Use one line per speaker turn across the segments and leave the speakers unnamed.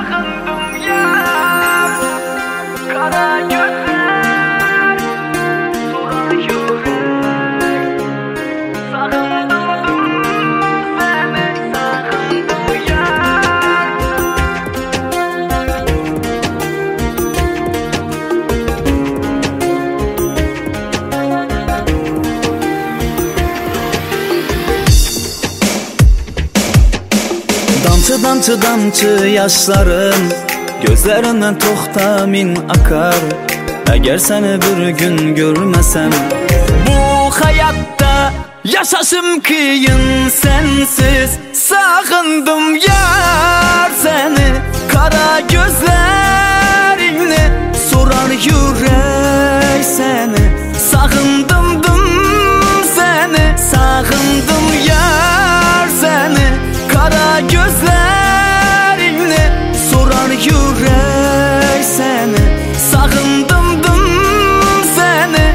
Sağındım yar, kara gözler, soran yürek. Sağındım seni, sağındım yar.
Damcı damcı damcı yaşlarım gözlerinden toxtamin akar. Eğer seni bir gün görmesem bu hayatta yaşasım kıyın sensiz. Sağındım yar seni, kara gözlerini soran yürek seni. Sağındım seni, sağındım yar seni, kara gözlerini soran yürek seni. Sağındım seni.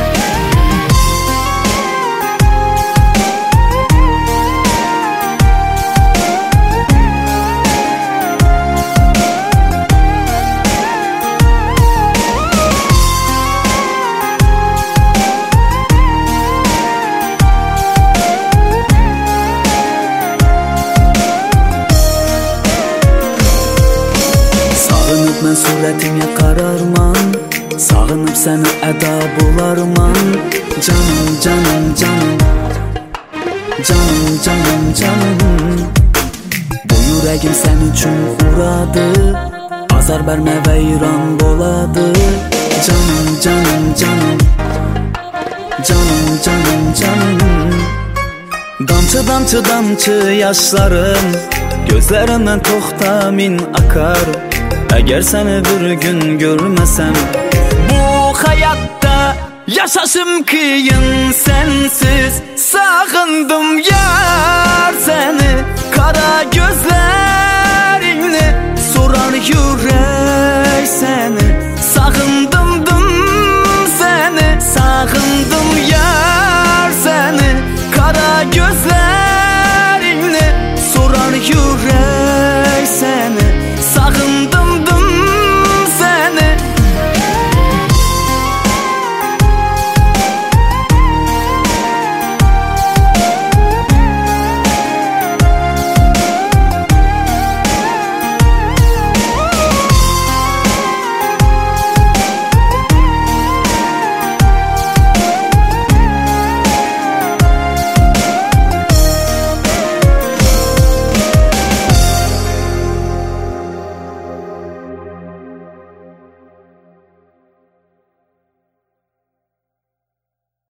Sağınıp mən surətinə qararman, sağınıp səni əda bularman. Canım, canım, canım, canım, canım, canım. Bu yüreğim sənin üçün uradı, azar bərmə və İran boladı. Canım, canım, canım, canım, canım, canım. Damcı damcı damcı yaşlarım gözlerinden toxtamin akar. Eğer seni bir gün görmesem bu hayatta yaşasım kıyın sensiz. Sağındım yar seni,